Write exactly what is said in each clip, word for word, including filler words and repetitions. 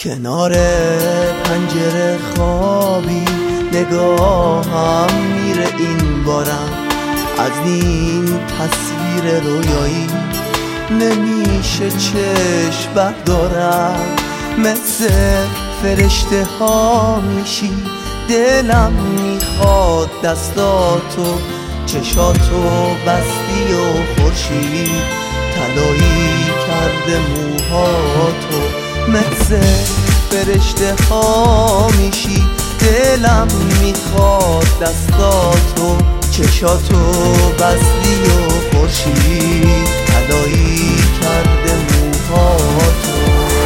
کنار پنجره خوابی نگاهم میره این بارم، از این تصویر رویایی نمیشه چشم بردارم. مثل فرشته ها میشی دلم میخواد دستاتو، چشاتو بستی و خورشید طلایی کرده موهاتو. مثل فرشته ها میشی دلم میخواد دستاتو، چشاتو بستی و خورشید طلایی کرده موهاتو.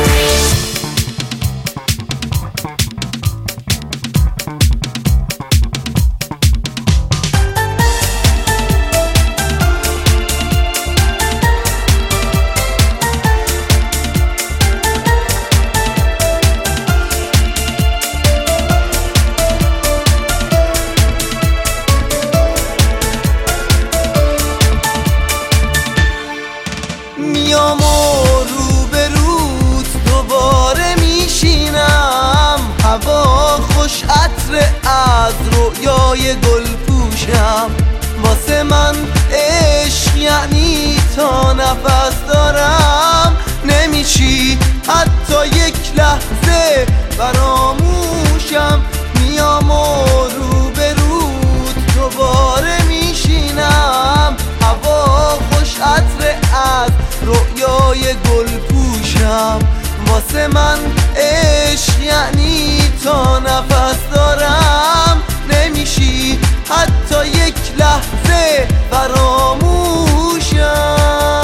میام و روبروت دوباره میشینم، هوا خوش عطر از رویای گل پوشم. واسه من عشق یعنی تا نفس دارم، نمیشی حتی یک لحظه فراموشم. میام و روبروت دوباره میشینم، هوا خوش عطر از رویای گل پوشم. واسه من عشق یعنی تا نفس دارم، نمیشی حتی یک لحظه فراموشم.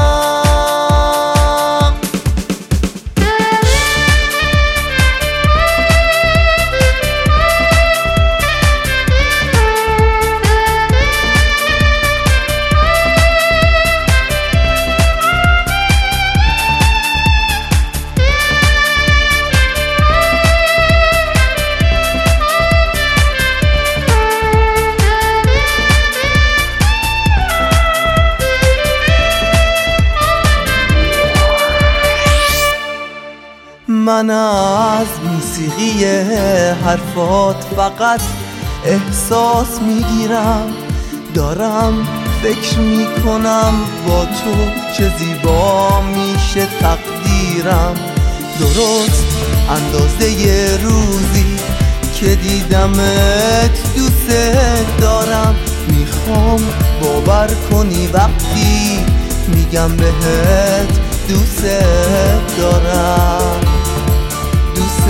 من از موسیقی حرفات فقط احساس میگیرم، دارم فکر میکنم با تو چه زیبا میشه تقدیرم. درست اندازه ی روزی که دیدمت دوست دارم، میخوام باور کنی وقتی میگم بهت دوست دارم. دوست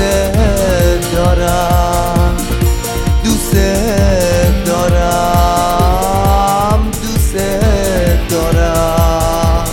دارم دوست دارم دوست دارم.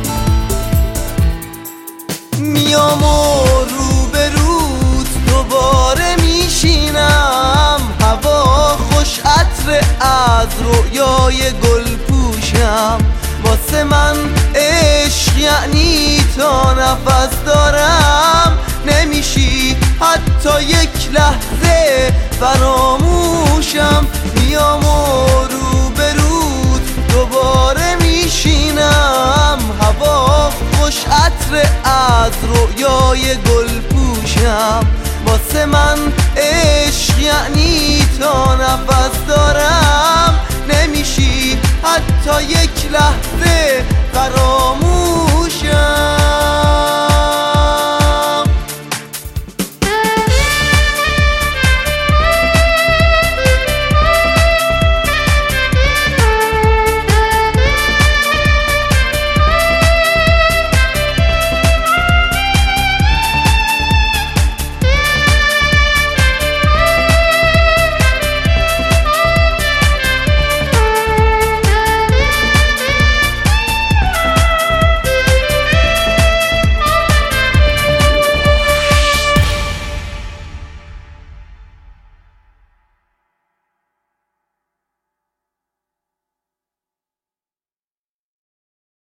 میام و روبروت دوباره میشینم، هوا خوش عطر از رویای گل پوشم. واسه من عشق یعنی تا نفس دارم، نمیشی حتی یک لحظه فراموشم. میام و روبروت دوباره میشینم، هوا خوش عطر از رویای گل پوشم. واسه من عشق یعنی تا نفس دارم، نمیشی حتی یک لحظه فراموشم.